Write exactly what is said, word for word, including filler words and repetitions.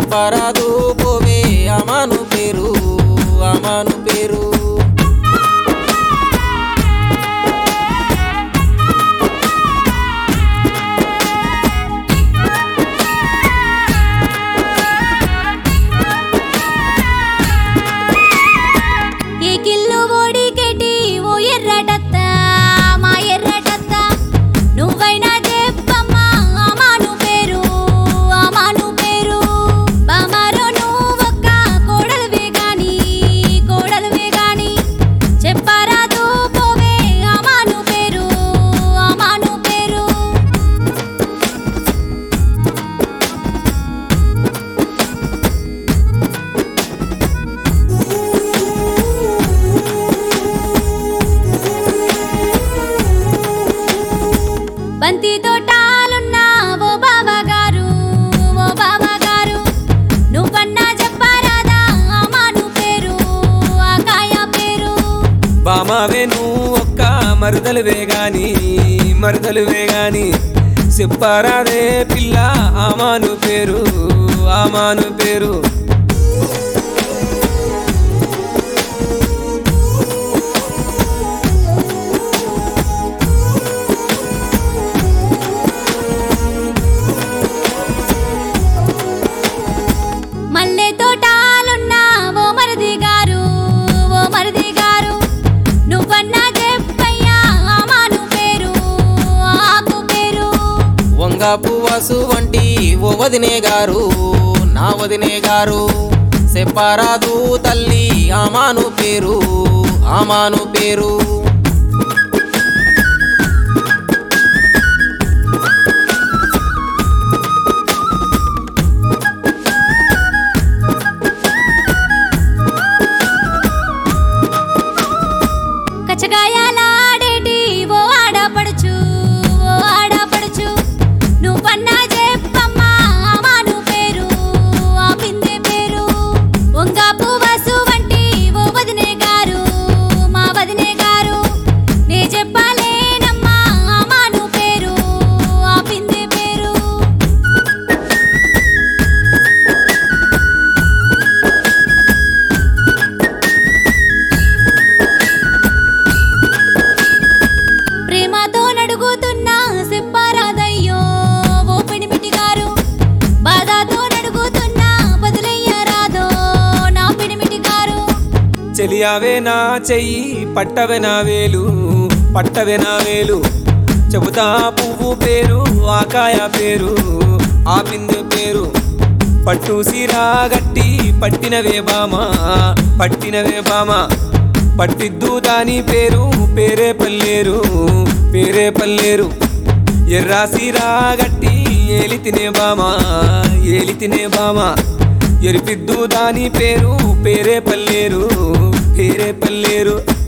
చెప్పరాదు పోవే అమాను పేరు అమాను పేరు బంతి తోటాలున్న ఓ బావగారు ఓ బావగారు నువ్వన్నా చెప్పరాదా అమాను పేరు ఆకాయ పేరు బామావే నువ్వు ఒక్క మరుదలువే గాని మరుదలువే గాని చెప్పరాదే పిల్ల అమాను పేరు అమాను పేరు మల్లె తోటాలున్న ఓ మరిది గారు ఓ మరిది గారు నువ్వన్నా చెప్పయ్యా అమాను పేరు ఆకు పేరు వంగపు వసు వంటి ఓ వదినే గారు నా వదినే గారు చెప్పరాదు తల్లి అమాను పేరు అమాను పేరు కచ్చగాయాలాడేటి ఓ ఆడపడుచు ఓ ఆడపడుచు నువ్వన్నా చెప్పమ్మా అమాను పేరు ఆ పిందె పేరు వంగాపు వసు వంటి ఓ వదినే గారు మా వదినే గారు నే చెప్పలేనమ్మా అమాను పేరు ఆ పిందె పేరు ప్రేమతో నడుగుతున్నా చెప్పరాదయ్యో ఓ పిడిమిటి గారు బాధతో నడుగుతున్నా బదులయ్యరాదో నా పిడిమిటి గారు చెలియావే నా చెయ్యి పట్టవే నా వేలు పట్టవే నా వేలు చెబుతా పువ్వు పేరు ఆకాయ పేరు ఆ బిందె పేరు పట్టు సీరా గట్టి పట్టినవే బామా పట్టినవే బామా పట్టిద్దు దాని పేరు పేరే పల్లేరు పేరే పల్లేరు ఎర్రా సీరా గట్టి ఏలి తినే బామా ఏలి తినే బామా ఎరిపిద్దు దాని పేరు పేరే పల్లేరు పేరే పల్లేరు